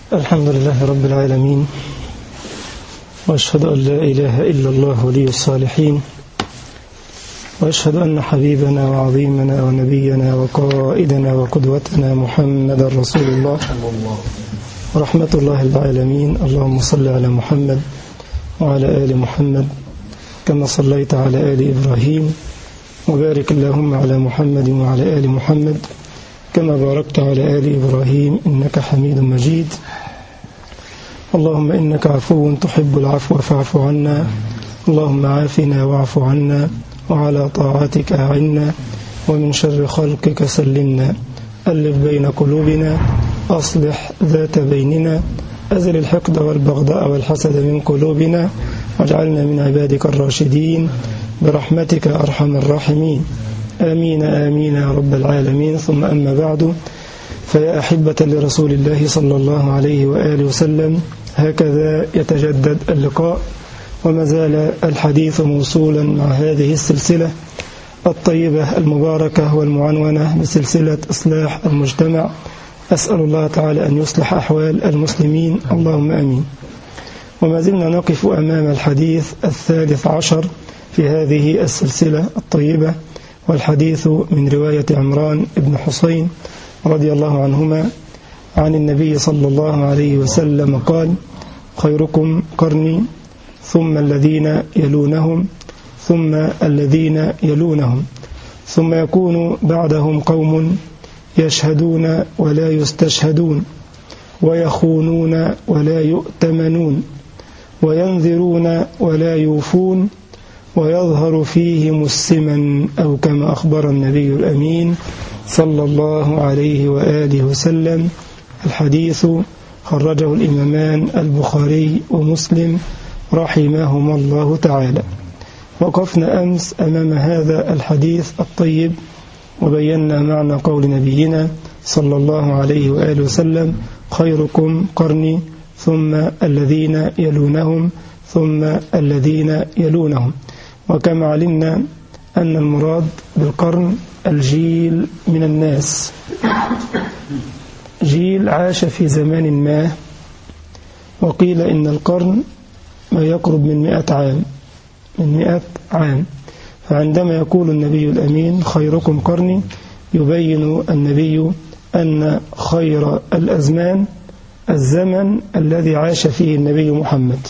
الحمد لله رب العالمين، وأشهد أن لا إله إلا الله ولي الصالحين، وأشهد أن حبيبنا وعظيمنا ونبينا وقائدنا وقدوتنا محمد رسول الله ورحمة الله العالمين. اللهم صل على محمد وعلى آل محمد كما صليت على آل إبراهيم، وبارك اللهم على محمد وعلى آل محمد كما باركت على آل إبراهيم إنك حميد مجيد. اللهم إنك عفو تحب العفو فاعف عنا، اللهم عافنا واعف عنا، وعلى طاعتك أعنا، ومن شر خلقك سلمنا. ألف بين قلوبنا، أصلح ذات بيننا، أزل الحقد والبغضاء والحسد من قلوبنا، واجعلنا من عبادك الراشدين برحمتك أرحم الراحمين. آمين آمين يا رب العالمين. ثم أما بعد، فيا أحبة لرسول الله صلى الله عليه وآله وسلم، هكذا يتجدد اللقاء، وما زال الحديث موصولا مع هذه السلسلة الطيبة المباركة والمعنونة بسلسلة إصلاح المجتمع. أسأل الله تعالى أن يصلح أحوال المسلمين، اللهم آمين. وما زلنا نقف أمام الحديث 13 في هذه السلسلة الطيبة، والحديث من رواية عمران بن حسين رضي الله عنهما عن النبي صلى الله عليه وسلم قال: خيركم قرني، ثم الذين يلونهم، ثم الذين يلونهم، ثم يكون بعدهم قوم يشهدون ولا يستشهدون، ويخونون ولا يؤتمنون، وينذرون ولا يوفون، ويظهر فيهم السمن، أو كما أخبر النبي الأمين صلى الله عليه وآله وسلم. الحديث خرجه الإمامان البخاري ومسلم رحمهما الله تعالى. وقفنا أمس أمام هذا الحديث الطيب، وبينا معنى قول نبينا صلى الله عليه وآله وسلم: خيركم قرني، ثم الذين يلونهم، ثم الذين يلونهم. وكما علمنا أن المراد بالقرن الجيل من الناس، جيل عاش في زمان ما، وقيل إن القرن ما يقرب من 100 عام. فعندما يقول النبي الأمين خيركم قرني، يبين النبي أن خير الأزمان الزمن الذي عاش فيه النبي محمد،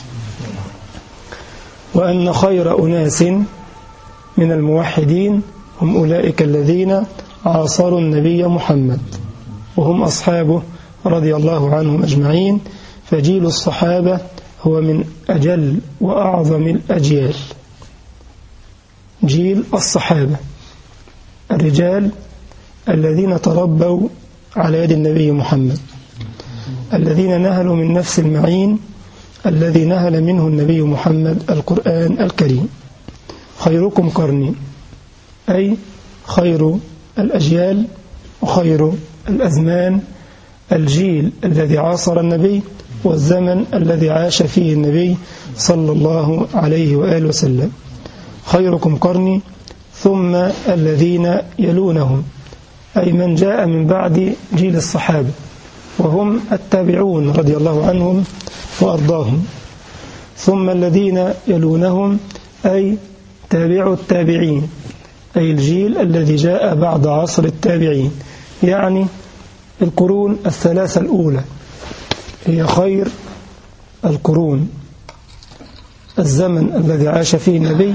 وأن خير أناس من الموحدين هم أولئك الذين عاصروا النبي محمد، وهم أصحابه رضي الله عنهم أجمعين. فجيل الصحابة هو من أجل وأعظم الأجيال، جيل الصحابة، الرجال الذين تربوا على يد النبي محمد، الذين نهلوا من نفس المعين الذي نهل منه النبي محمد القرآن الكريم. خيركم قرني، أي خير الأجيال وخير الأزمان، الجيل الذي عاصر النبي، والزمن الذي عاش فيه النبي صلى الله عليه وآله وسلم. خيركم قرني، ثم الذين يلونهم، أي من جاء من بعد جيل الصحابة، وهم التابعون رضي الله عنهم وأرضاهم. ثم الذين يلونهم، أي تابعوا التابعين، أي الجيل الذي جاء بعد عصر التابعين، يعني القرون الثلاثة الأولى هي خير القرون. الزمن الذي عاش فيه النبي،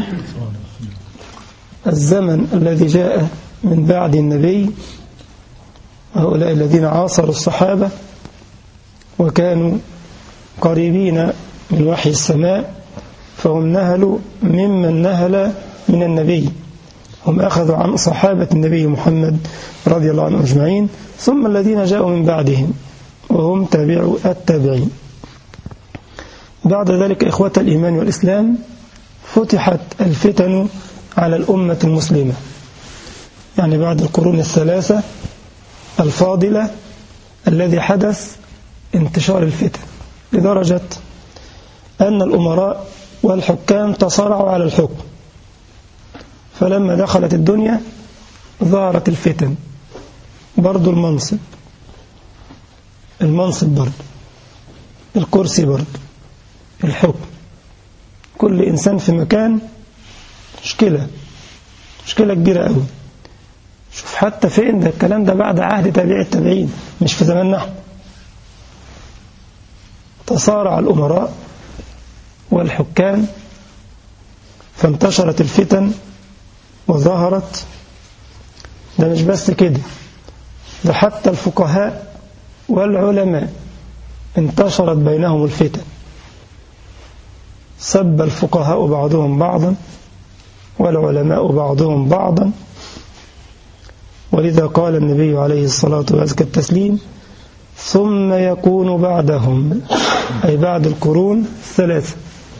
الزمن الذي جاء من بعد النبي، هؤلاء الذين عاصروا الصحابة وكانوا قريبين من وحي السماء، فهم نهلوا ممن نهل من النبي، هم أخذوا عن صحابة النبي محمد رضي الله عنهم أجمعين. ثم الذين جاءوا من بعدهم وهم تابعوا التابعين. بعد ذلك إخوة الإيمان والإسلام، فتحت الفتن على الأمة المسلمة، يعني بعد القرون الثلاثة الفاضلة الذي حدث انتشار الفتن، لدرجة أن الأمراء والحكام تصارعوا على الحكم. فلما دخلت الدنيا ظهرت الفتن، برضو المنصب برضو، الكرسي برضه، الحكم، كل إنسان في مكان، مشكلة كبيرة قوي. شوف حتى فين ده الكلام ده بعد عهد تابعي التابعين، مش في زماننا. تصارع الأمراء والحكام فانتشرت الفتن وظهرت. ده مش بس كده، ده حتى الفقهاء والعلماء انتشرت بينهم الفتن، سب الفقهاء بعضهم بعضا والعلماء بعضهم بعضا. ولذا قال النبي عليه الصلاة وأزكى التسليم: ثم يكون بعدهم، أي بعد القرون الثلاثة،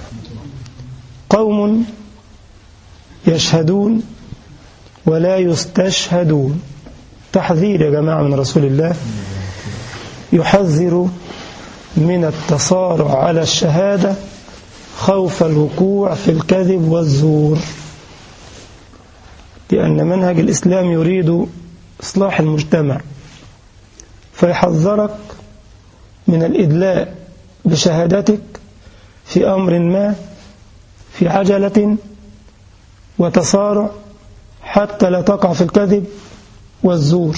قوم يشهدون ولا يستشهدون. تحذير يا جماعة من رسول الله، يحذر من التصارع على الشهادة خوف الوقوع في الكذب والزور، لأن منهج الإسلام يريد إصلاح المجتمع، فيحذرك من الإدلاء بشهادتك في أمر ما، في عجلة وتصارع، حتى لا تقع في الكذب والزور.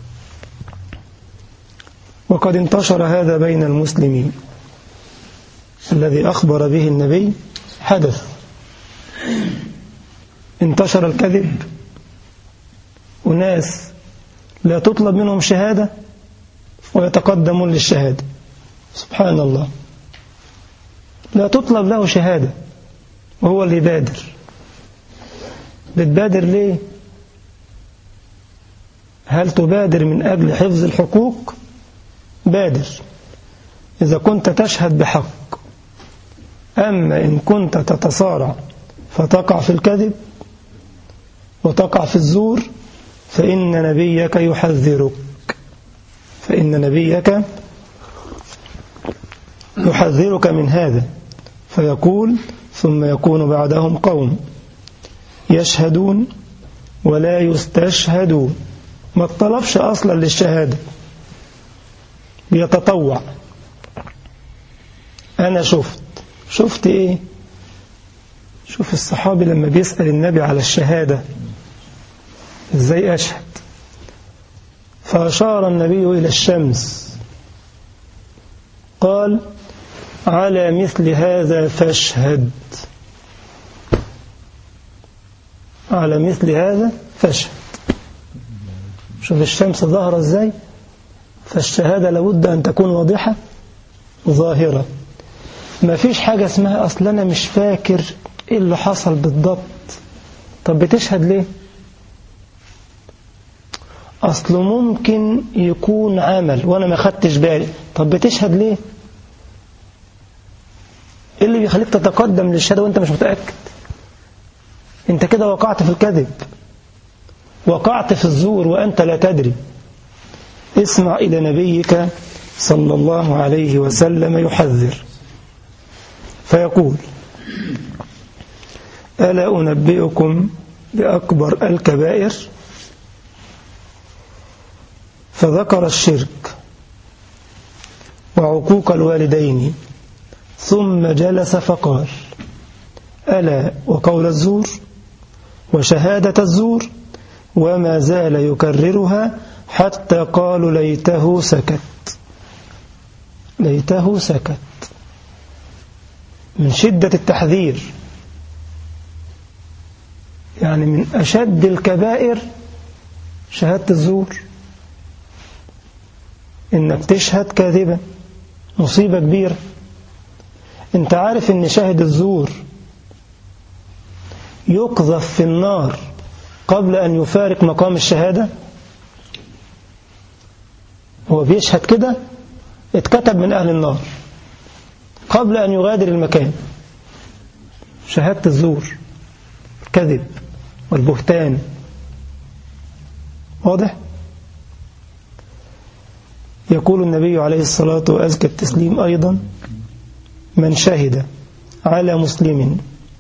وقد انتشر هذا بين المسلمين، الذي أخبر به النبي حدث. انتشر الكذب، وناس لا تطلب منهم شهادة ويتقدمون للشهادة. سبحان الله، لا تطلب له شهادة وهو اللي يبادر. بتبادر ليه؟ هل تبادر من أجل حفظ الحقوق؟ بادر إذا كنت تشهد بحق. أما إن كنت تتصارع فتقع في الكذب وتقع في الزور، فإن نبيك يحذرك، يحذرك من هذا. فيقول: ثم يكون بعدهم قوم يشهدون ولا يستشهدون. ما اطلبش أصلا للشهادة، بيتطوع. أنا شفت إيه؟ شوف الصحابي لما بيسأل النبي على الشهادة إزاي أشهد، فأشار النبي إلى الشمس، قال: على مثل هذا فاشهد، على مثل هذا فاشهد. شوف الشمس ظاهرة إزاي، فالشهادة لابد أن تكون واضحة ظاهرة. ما فيش حاجة اسمها أصل أنا مش فاكر إيه اللي حصل بالضبط. طب بتشهد ليه؟ أصل ممكن يكون عمل وأنا ما خدتش بالي. طب بتشهد ليه؟ إيه اللي بيخليك تتقدم للشهادة وأنت مش متأكد؟ أنت كده وقعت في الكذب، وقعت في الزور وأنت لا تدري. اسمع إلى نبيك صلى الله عليه وسلم يحذر، فيقول: ألا أنبئكم بأكبر الكبائر؟ فذكر الشرك وعقوق الوالدين، ثم جلس فقال: ألا وقول الزور وشهادة الزور، وما زال يكررها حتى قالوا ليته سكت. ليته سكت، من شدة التحذير. يعني من أشد الكبائر شهادة الزور، إنك تشهد كاذبا، مصيبة كبيرة. أنت عارف إن شاهد الزور يقذف في النار قبل أن يفارق مقام الشهادة؟ هو بيشهد كده، اتكتب من أهل النار قبل أن يغادر المكان. شهادة الزور، الكذب والبهتان، واضح؟ يقول النبي عليه الصلاة وأزكى التسليم أيضا: من شهد على مسلم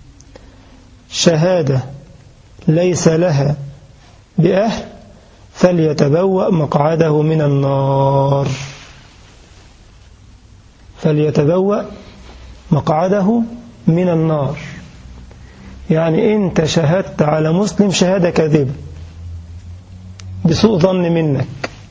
شهادة ليس لها بأهل فليتبوأ مقعده من النار. فليتبوأ مقعده من النار. يعني أنت شهدت على مسلم شهادة كاذبة بسوء ظن منك.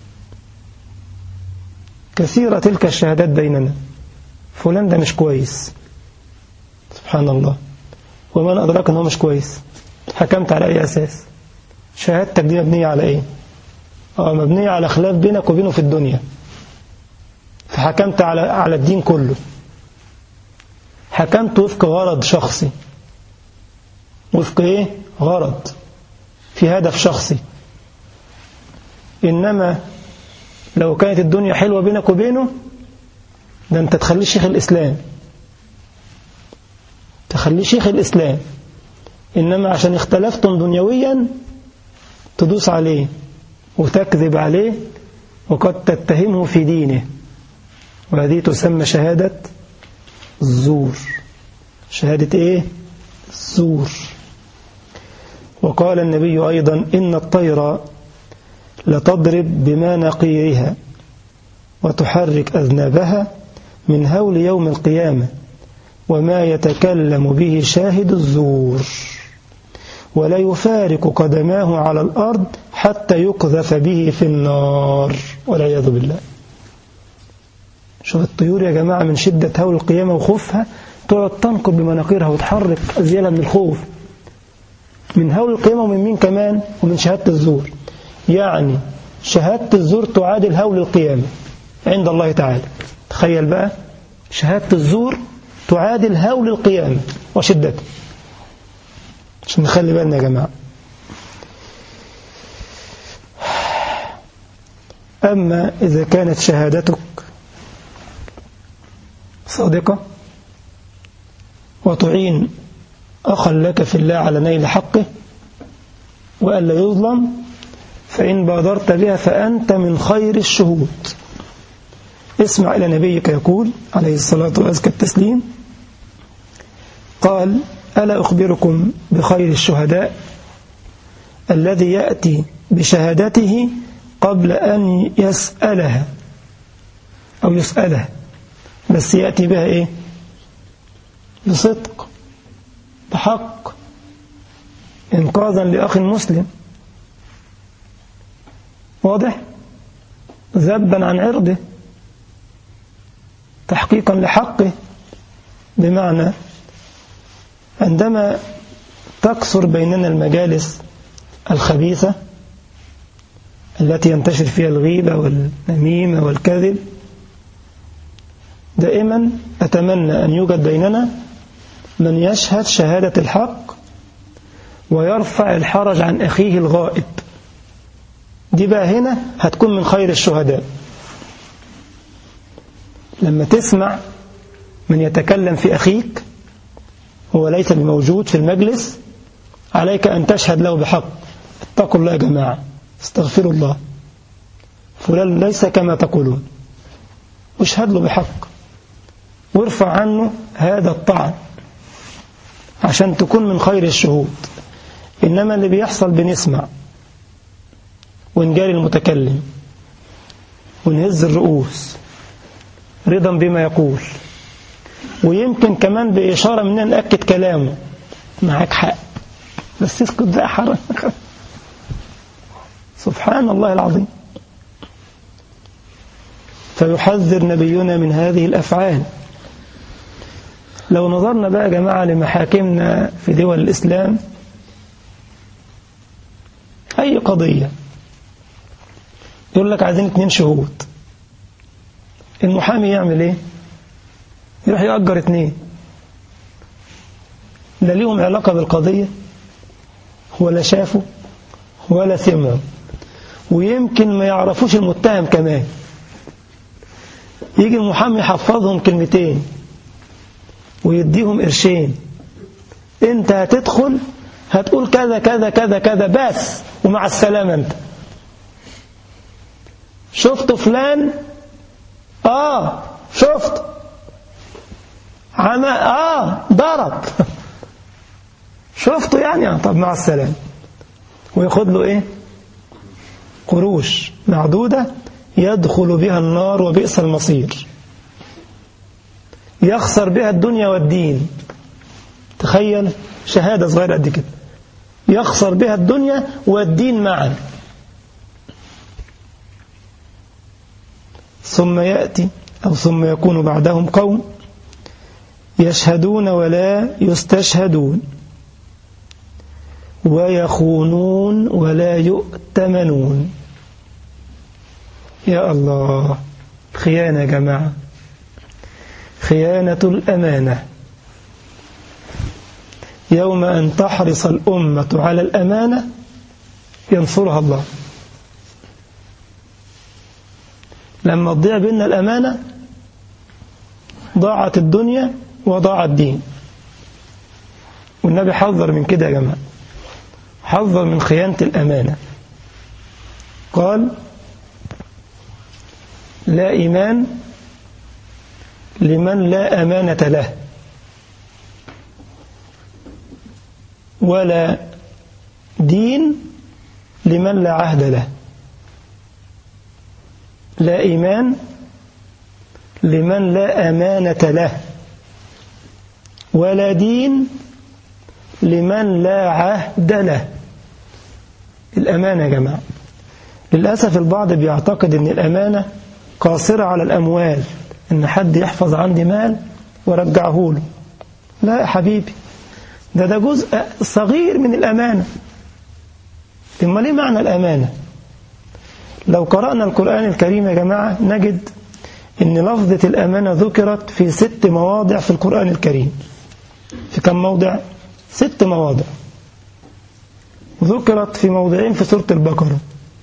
كثيرة تلك الشهادات بيننا، فلان ده مش كويس، سبحان الله، ومن أدراك أنه مش كويس؟ حكمت على أي أساس؟ شهادتك دي مبنية على إيه؟ مبنية على خلاف بينك وبينه في الدنيا، فحكمت على الدين كله، حكمت وفق غرض شخصي، وفق إيه؟ غرض، في هدف شخصي. إنما لو كانت الدنيا حلوة بينك وبينه، ده أنت تخليه شيخ الإسلام، تخليه شيخ الإسلام. إنما عشان اختلفتم دنيويا تدوس عليه وتكذب عليه وقد تتهمه في دينه، وهذه تسمى شهادة الزور. شهادة إيه؟ الزور. وقال النبي أيضا: إن الطير لتضرب بمناقيرها وتحرك أذنابها من هول يوم القيامة، وما يتكلم به شاهد الزور ولا يفارق قدماه على الأرض حتى يقذف به في النار والعياذ بالله. شوف الطيور يا جماعة من شدة هول القيامة وخوفها تقعد تنقر بمناقيرها وتحرك أذيالها من الخوف من هول القيامة، ومن مين كمان؟ ومن شهادة الزور. يعني شهادة الزور تعادل هول القيامة عند الله تعالى. تخيل بقى، شهادة الزور تعادل هول القيامة وشدته. عشان نخلي بالنا يا جماعة. أما إذا كانت شهادتك صادقة وتعين أخا لك في الله على نيل حقه وألا يظلم، فإن بادرت بها فأنت من خير الشهود. اسمع إلى نبيك يقول عليه الصلاة وأزكى التسليم، قال: ألا أخبركم بخير الشهداء الذي يأتي بشهادته قبل أن يسألها أو يسألها، بس يأتي بها إيه؟ بصدق، بحق، إنقاذا لأخ مسلم، واضح؟ ذبا عن عرضه، تحقيقا لحقه. بمعنى عندما تكثر بيننا المجالس الخبيثة التي ينتشر فيها الغيبة والنميمة والكذب، دائما أتمنى أن يوجد بيننا من يشهد شهادة الحق ويرفع الحرج عن أخيه الغائب. دي بقى هنا هتكون من خير الشهداء. لما تسمع من يتكلم في أخيك هو ليس بموجود في المجلس، عليك أن تشهد له بحق. اتقوا الله يا جماعة، استغفروا الله، فلان ليس كما تقولون، واشهد له بحق وارفع عنه هذا الطعن عشان تكون من خير الشهود. إنما اللي بيحصل بنسمع ونجاري المتكلم ونهز الرؤوس رضا بما يقول، ويمكن كمان بإشارة مننا نأكد كلامه، معاك حق بس اسكت بقى حرام. سبحان الله العظيم. فيحذر نبينا من هذه الأفعال. لو نظرنا بقى يا جماعة لمحاكمنا في دول الإسلام، أي قضية يقول لك عايزين 2 شهود، المحامي يعمل ايه؟ يروح يأجر 2 لا ليهم علاقة بالقضية ولا شافوا ولا سمعوا، ويمكن ما يعرفوش المتهم كمان. يجي المحامي يحفظهم كلمتين ويديهم قرشين، انت هتدخل هتقول كذا كذا كذا كذا بس ومع السلامة. انت شفت فلان؟ شفت ضرب شفته يعني طب مع السلامة، وياخد له ايه؟ قروش معدودة يدخل بها النار وبئس المصير. يخسر بها الدنيا والدين. تخيل شهادة صغيرة قد كده يخسر بها الدنيا والدين معا. ثم يأتي أو ثم يكون بعدهم قوم يشهدون ولا يستشهدون ويخونون ولا يؤتمنون. يا الله، خيانة يا جماعة، خيانة الأمانة. يوم أن تحرص الأمة على الأمانة ينصرها الله. لما تضيع بيننا الأمانة ضاعت الدنيا وضاع الدين. والنبي حذر من كده يا جماعة، حذر من خيانة الأمانة. قال: لا إيمان لمن لا أمانة له، ولا دين لمن لا عهد له. لا إيمان لمن لا أمانة له، ولا دين لمن لا عهد له. الأمانة يا جماعة، للأسف البعض بيعتقد أن الأمانة قاصرة على الأموال، أن حد يحفظ عندي مال ورجعه له. لا يا حبيبي، ده جزء صغير من الأمانة. إما ليه معنى الأمانة؟ لو قرأنا القرآن الكريم يا جماعة نجد أن لفظة الأمانة ذكرت في 6 مواضع في القرآن الكريم. في كم موضع؟ 6 مواضع. ذكرت في موضعين في سورة البقرة.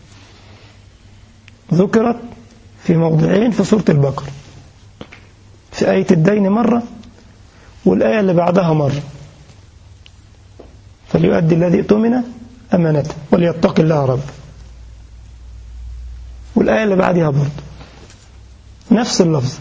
ذكرت في موضعين في سورة البقرة، في آية الدين مرة، والآية اللي بعدها مرة. فليؤدي الذي اؤتمن أمانته وليتق الله ربه. والآية اللي بعدها برضه نفس اللفظ.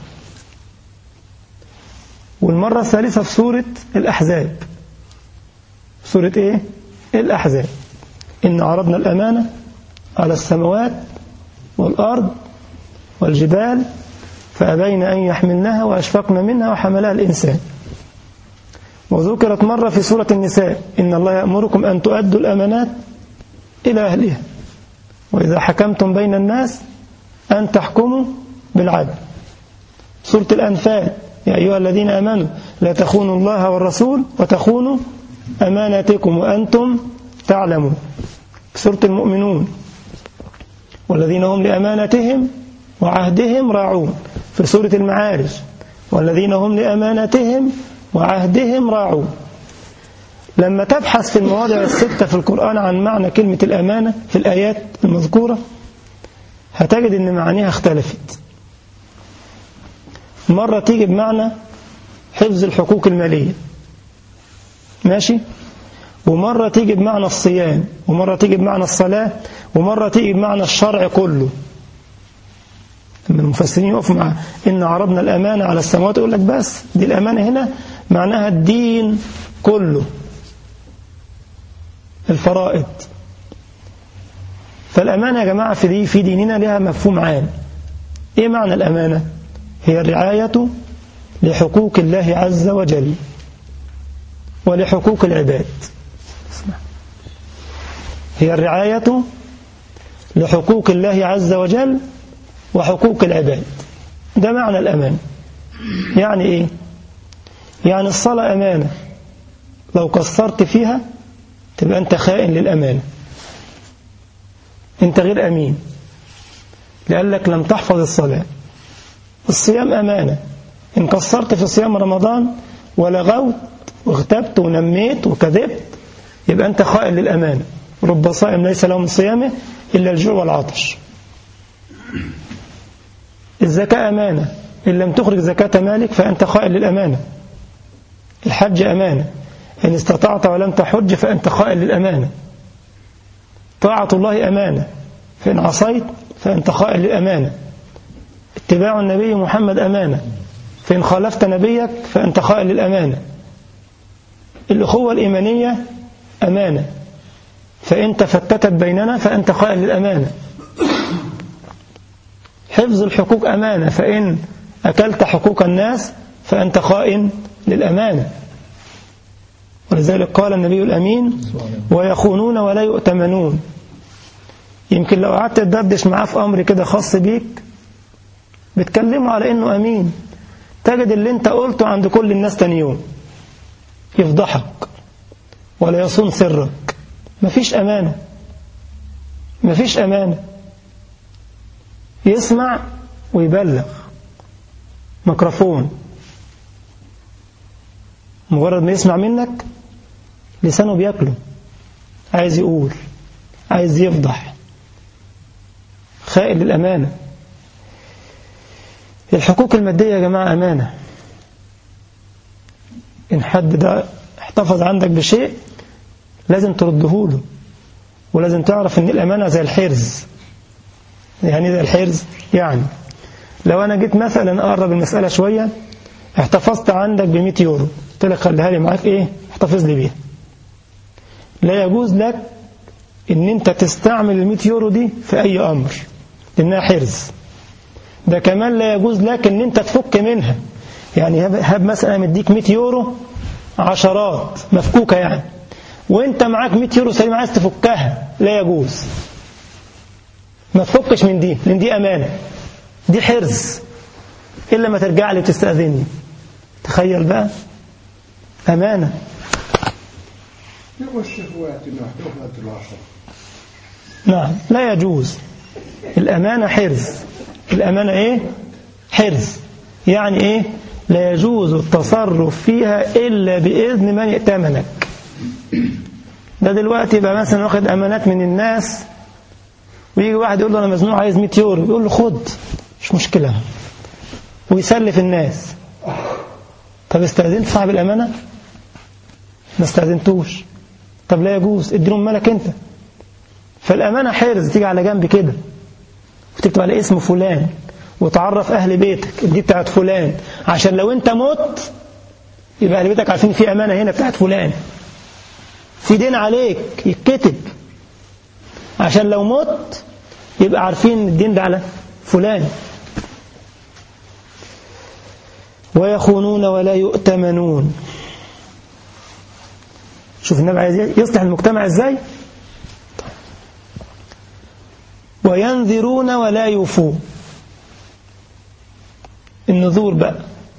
والمرة الثالثة في سورة الأحزاب. سورة إيه؟ الأحزاب. إن عرضنا الأمانة على السماوات والأرض والجبال فأبين أن يحملنها وأشفقن منها وحملها الإنسان. وذكرت مرة في سورة النساء: إن الله يأمركم أن تؤدوا الأمانات إلى أهلها وإذا حكمتم بين الناس أن تحكموا بالعدل. سورة الأنفال: يا أيها الذين آمنوا لا تخونوا الله والرسول وتخونوا أماناتكم وأنتم تعلمون. سورة المؤمنون: والذين هم لأماناتهم وعهدهم راعون. في سورة المعارج: والذين هم لأماناتهم وعهدهم راعون. لما تبحث في المواضع ال6 في القرآن عن معنى كلمة الأمانة في الآيات المذكورة هتجد أن معانيها اختلفت. مرة تيجي بمعنى حفظ الحقوق المالية، ماشي، ومرة تيجي بمعنى الصيام، ومرة تيجي بمعنى الصلاة، ومرة تيجي بمعنى الشرع كله. لما المفسرين يقفوا مع إن عرضنا الأمانة على السماوات يقول لك بس دي الأمانة هنا معناها الدين كله، الفرائض. فالأمانة يا جماعة في ديننا لها مفهوم عام. إيه معنى الأمانة؟ هي الرعاية لحقوق الله عز وجل ولحقوق العباد. هي الرعاية لحقوق الله عز وجل وحقوق العباد. ده معنى الأمانة. يعني إيه؟ يعني الصلاة أمانة، لو قصرت فيها تبقى أنت خائن للأمانة، أنت غير أمين لأنك لم تحفظ الصلاة. الصيام أمانة، إن قصرت في صيام رمضان ولغوت واغتبت ونميت وكذبت يبقى أنت خائن للأمانة. رب صائم ليس له من صيامه إلا الجوع والعطش. الزكاة أمانة، إن لم تخرج زكاة مالك فأنت خائن للأمانة. الحج أمانة، إن استطعت ولم تحج فأنت خائن للأمانة. طاعة الله أمانة، فإن عصيت فأنت خائن للأمانة. اتباع النبي محمد أمانة، فإن خالفت نبيك فأنت خائن للأمانة. الأخوة الإيمانية أمانة، فإن تفتتت بيننا فأنت خائن للأمانة. حفظ الحقوق أمانة، فإن أكلت حقوق الناس فأنت خائن للأمانة. ولذلك قال النبي الأمين ويخونون ولا يؤتمنون. يمكن لو قعدت تدردش معاه في أمر كده خاص بيك بتكلمه على إنه أمين، تجد اللي انت قلته عند كل الناس تاني يوم يفضحك ولا يصون سرك. مفيش أمانة، مفيش أمانة. يسمع ويبلغ، ميكروفون، مجرد ما يسمع منك لسانه بياكله، عايز يقول، عايز يفضح، خائن للأمانة. الحقوق المادية يا جماعة أمانة. إن حد ده احتفظ عندك بشيء لازم ترده له، ولازم تعرف إن الأمانة زي الحرز. يعني زي الحرز، يعني لو أنا جيت مثلا أقرب المسألة شوية، احتفظت عندك ب100 يورو، قلت لك خليها لي معاك، إيه احتفظ لي بيها. لا يجوز لك إن أنت تستعمل ال100 يورو دي في أي أمر، لأنها حرز. ده كمان لا يجوز لك ان انت تفك منها. يعني هب مثلا مديك 100 يورو عشرات مفكوكة يعني، وانت معاك 100 يورو سليم عايز تفكها، لا يجوز. ما تفكش من دي، لان دي امانة، دي حرز، الا ما ترجع لي وتستأذني. تخيل بقى، امانة. نعم، لا يجوز. الامانة حرز. الأمانة إيه؟ حرز. يعني إيه؟ لا يجوز التصرف فيها إلا بإذن من يأتمنك. ده دلوقتي يبقى مثلا واخد أمانات من الناس، ويجي واحد يقول له أنا مزنوق عايز 100 يورو، يقول له خد، مش مشكلة، ويسلف الناس. طب استأذنت صاحب الأمانة؟ ما استأذنتوش. طب لا يجوز، اديله مالك أنت. فالأمانة حرز، تيجي على جنب كده وتكتب على اسم فلان، وتعرف أهل بيتك دي بتاعت فلان، عشان لو أنت مت يبقى أهل بيتك عارفين في أمانة هنا بتاعت فلان، في دين عليك يتكتب، عشان لو مت يبقى عارفين الدين ده على فلان. ويخونون ولا يؤتمنون. شوف النبي عايز يصلح المجتمع ازاي. وينذرون ولا يوفون. النذور بقى،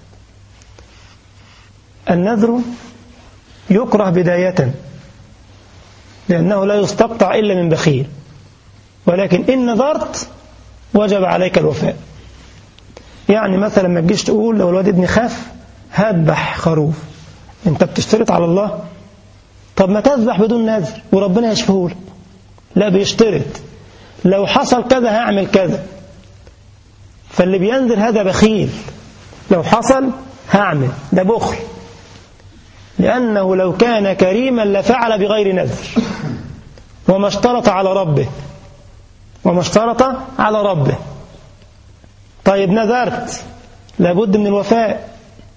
النذر يكره بداية لأنه لا يستقطع إلا من بخيل، ولكن إن نذرت وجب عليك الوفاء. يعني مثلا ما تجيش تقول لو الواد ابني خاف هذبح خروف، انت بتشترط على الله. طب ما تذبح بدون نذر وربنا يشفهولك. لا، بيشترط لو حصل كذا هعمل كذا. فاللي بينذر هذا بخيل، لو حصل هعمل، ده بخل، لأنه لو كان كريما لفعل بغير نذر وما اشترط على ربه، وما اشترط على ربه. طيب نذرت، لابد من الوفاء.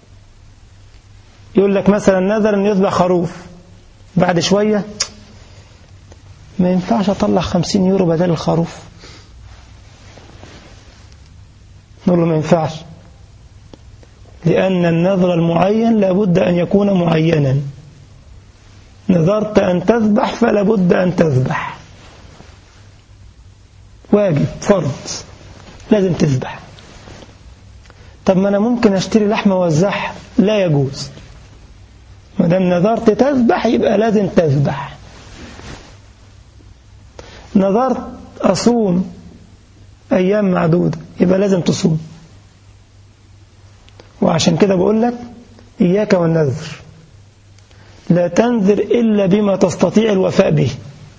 يقول لك مثلا نذر أن يذبح خروف، بعد شوية ما ينفعش أطلع 50 يورو بدل الخروف. نقول له ما ينفعش، لأن النذر المعين لابد أن يكون معينا. نذرت أن تذبح فلابد أن تذبح، واجب، فرض، لازم تذبح. طب ما أنا ممكن أشتري لحمة وأوزعها، لا يجوز. ما دام نذرت تذبح يبقى لازم تذبح. نذرت أصوم أيام معدودة يبقى لازم تصوم. وعشان كده بقول لك إياك والنذر، لا تنذر إلا بما تستطيع الوفاء به.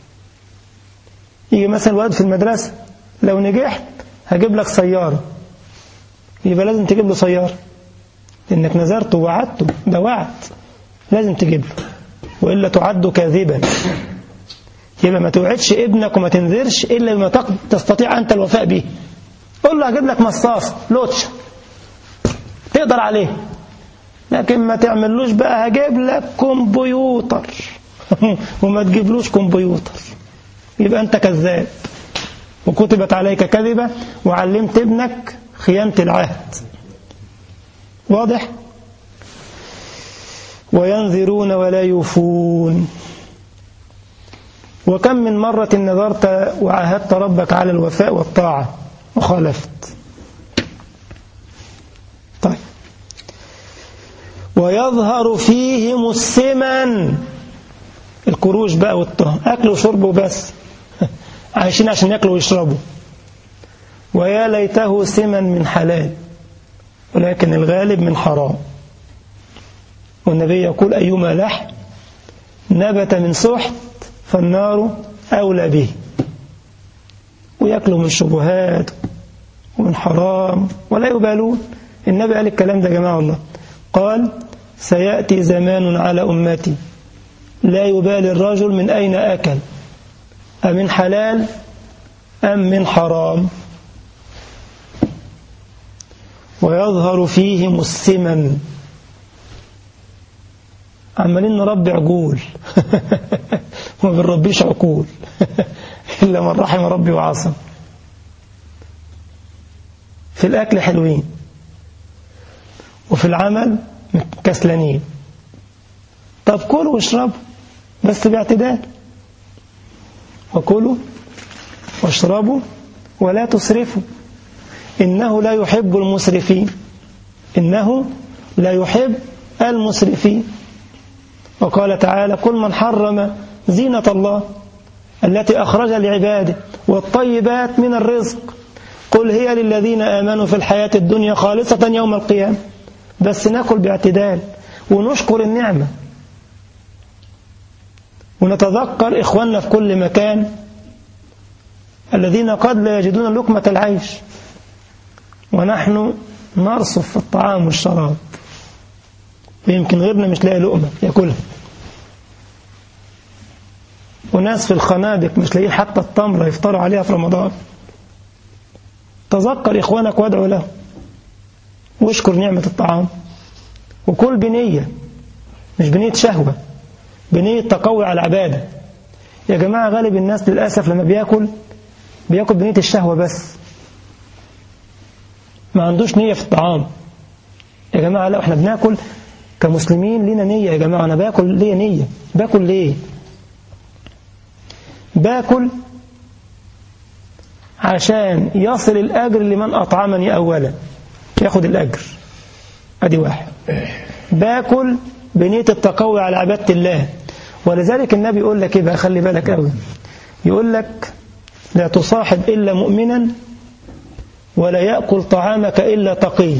يجي مثلا الواد في المدرسة لو نجحت هجيب لك سيارة، يبقى لازم تجيب له سيارة، لأنك نذرته ووعدته، ده وعد لازم تجيب له، وإلا تعد كاذبا. يبقى ما توعدش ابنك وما تنذرش إلا بما تستطيع أنت الوفاء به. قل له هجيب لك مصاص لوتش تقدر عليه، لكن ما تعملوش بقى هجيب لك كمبيوتر وما تجيبلوش كمبيوتر، يبقى أنت كذاب وكتبت عليك كذبة وعلمت ابنك خيانة العهد. واضح؟ وينذرون ولا يوفون. وكم من مرة نذرت وعاهدت ربك على الوفاء والطاعة وخالفت. طيب، ويظهر فيهم السمن، الكروش بقى والطهر، أكل وشرب وبس، عايشين عشان يأكلوا ويشربوا. ويا ليته سمن من حلال، ولكن الغالب من حرام. والنبي يقول أيما لحم نبت من سحت فالنار أولى به. ويأكلوا من شبهات ومن حرام ولا يبالون. النبي قال الكلام ده يا جماعة والله، قال سيأتي زمان على أمتي لا يبالي الرجل من أين أكل، أمن حلال أم من حرام. ويظهر فيهم السمن. عمالين نربي عقول وما بنربيش عقول إلا من رحم ربي وعصم. في الأكل حلوين وفي العمل كسلانين. طب كلوا واشربوا بس باعتدال، وكلوا واشربوا ولا تسرفوا إنه لا يحب المسرفين. إنه لا يحب المسرفين. وقال تعالى كل من حرم زينة الله التي أخرج لعباده والطيبات من الرزق قل هي للذين آمنوا في الحياة الدنيا خالصة يوم القيامة. بس ناكل باعتدال ونشكر النعمة ونتذكر إخواننا في كل مكان الذين قد لا يجدون لقمة العيش ونحن نرصف في الطعام والشراب، ويمكن غيرنا مش لاقي لقمة يأكلها. وناس في الخنادق مش لاقيين حتى التمرة يفطروا عليها في رمضان. تذكر إخوانك وادعوا له واشكر نعمة الطعام، وكل بنية مش بنية شهوة، بنية تقوي على العبادة. يا جماعة غالب الناس للأسف لما بياكل بنية الشهوة بس، ما عندوش نية في الطعام. يا جماعة لا، احنا بناكل كمسلمين لنا نية. يا جماعة أنا باكل ليه نية. باكل ليه؟ باكل عشان يصل الأجر لمن أطعمني أولا، ياخد الأجر. أدي واحد. باكل بنية التقوي على عبادة الله. ولذلك النبي يقول لك إيه بقى، خلي بالك قوي، يقول لك لا تصاحب إلا مؤمنا ولا يأكل طعامك إلا تقي.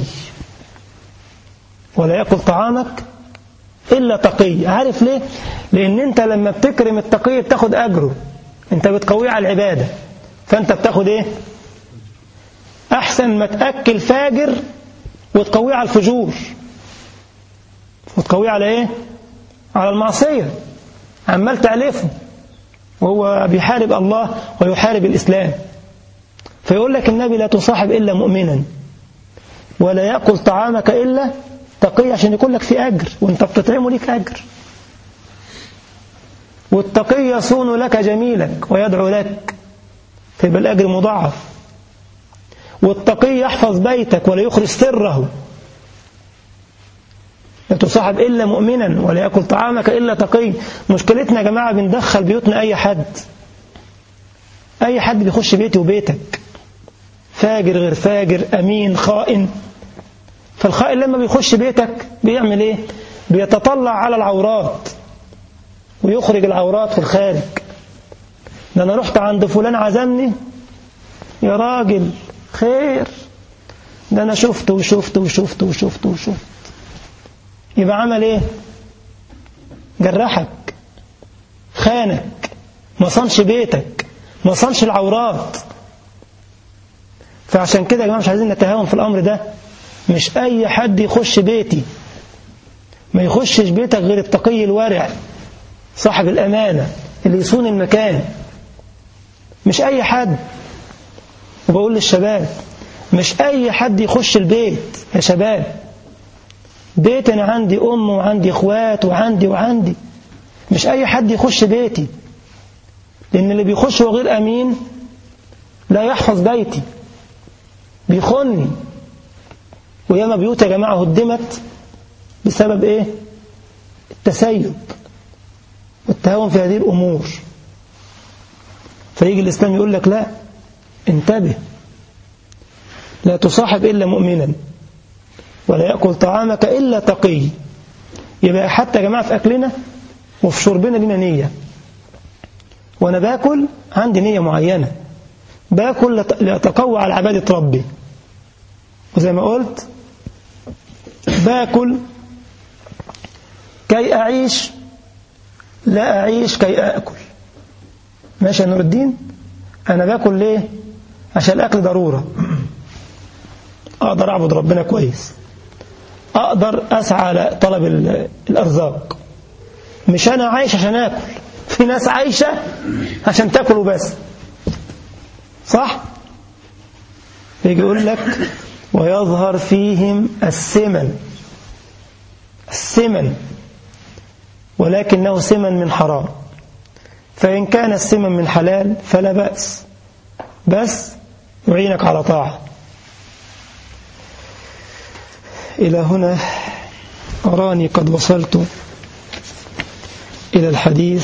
ولا يأكل طعامك إلا تقي. عارف ليه؟ لأن أنت لما بتكرم التقي بتاخد أجره، أنت بتقويه على العبادة، فأنت بتاخد إيه؟ أحسن ما تأكل فاجر وتقويه على الفجور، وتقويه على إيه؟ على المعصية، عمال تعلفه وهو بيحارب الله ويحارب الإسلام. فيقول لك النبي لا تصاحب إلا مؤمنا ولا يأكل طعامك إلا تقي، عشان يكون لك في أجر، وانت بتطعمه لك أجر. والتقي يصون لك جميلك ويدعو لك، فيبقى الأجر مضاعف. والتقي يحفظ بيتك ولا يخرج سره. لا تصاحب إلا مؤمنا ولا يأكل طعامك إلا تقي. مشكلتنا يا جماعة بندخل بيوتنا أي حد بيخش بيتي وبيتك، فاجر غير فاجر، أمين خائن. فالخائن لما بيخش بيتك بيعمل إيه؟ بيتطلع على العورات ويخرج العورات في الخارج. ده أنا رحت عند فلان عزمني، يا راجل خير، ده أنا شفت وشفت وشفت وشفت وشفت. يبقى عمل إيه؟ جرحك، خانك، ما صنش بيتك، ما صنش العورات. فعشان كده يا جماعة مش عايزين نتهاون في الأمر ده. مش أي حد يخش بيتي، ما يخشش بيتك غير التقي الورع صاحب الأمانة اللي يصون المكان، مش أي حد. وبقول للشباب مش أي حد يخش البيت يا شباب. بيت أنا عندي أم وعندي إخوات وعندي مش أي حد يخش بيتي، لأن اللي بيخش هو غير أمين لا يحفظ بيتي، بيخوني. وياما بيوت يا جماعة هدمت بسبب إيه؟ التسيب والتهاون في هذه الأمور. فيجي الإسلام يقول لك لا، انتبه، لا تصاحب إلا مؤمنا، ولا يأكل طعامك إلا تقي. يبقى حتى يا جماعة في أكلنا وفي شربنا لنا نية. وأنا باكل عندي نية معينة، باكل لأتقوى على عبادة ربي. وزي ما قلت باكل كي أعيش، لا أعيش كي أأكل. ماشي يا نور الدين؟ أنا باكل ليه؟ عشان الأكل ضرورة، أقدر أعبد ربنا كويس، أقدر أسعى على طلب الأرزاق. مش أنا عايش عشان أكل، في ناس عايشة عشان تأكل وبس، صح؟ يجي يقول لك ويظهر فيهم السمن ولكنه سمن من حرام. فإن كان السمن من حلال فلا بأس، بس يعينك على طاعة. إلى هنا أراني قد وصلت إلى الحديث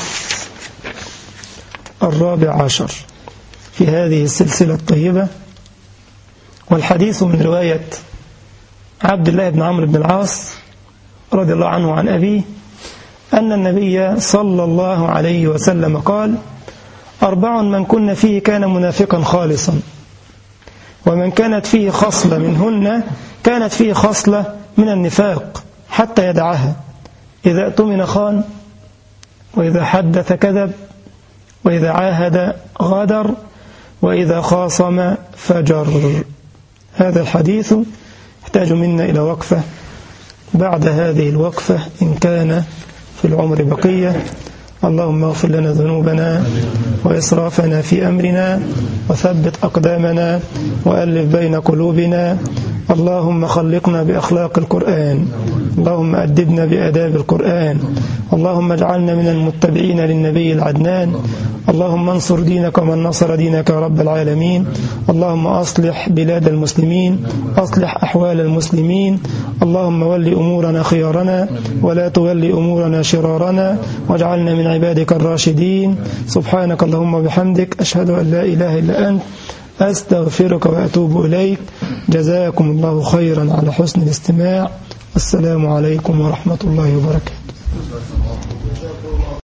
14 في هذه السلسلة الطيبة، والحديث من رواية عبد الله بن عمرو بن العاص رضي الله عنه عن أبيه أن النبي صلى الله عليه وسلم قال: 4 من كن فيه كان منافقا خالصا، ومن كانت فيه خصلة منهن كانت فيه خصلة من النفاق حتى يدعها: إذا اؤتمن خان، وإذا حدث كذب، وإذا عاهد غدر، وإذا خاصم فجر. هذا الحديث يحتاج منا إلى وقفة. بعد هذه الوقفة إن كان في العمر بقية، اللهم اغفر لنا ذنوبنا وإسرافنا في أمرنا، وثبت أقدامنا، وألف بين قلوبنا. اللهم خلقنا بأخلاق القرآن، اللهم أدبنا بآداب القرآن، اللهم اجعلنا من المتبعين للنبي العدنان. اللهم انصر دينك ومن نصر دينك يا رب العالمين. اللهم أصلح بلاد المسلمين، أصلح أحوال المسلمين. اللهم ول أمورنا خيارنا، ولا تولي أمورنا شرارنا، واجعلنا من عبادك الراشدين. سبحانك اللهم وبحمدك، أشهد أن لا إله إلا أنت، أستغفرك وأتوب إليك. جزاكم الله خيرا على حسن الاستماع. السلام عليكم ورحمة الله وبركاته.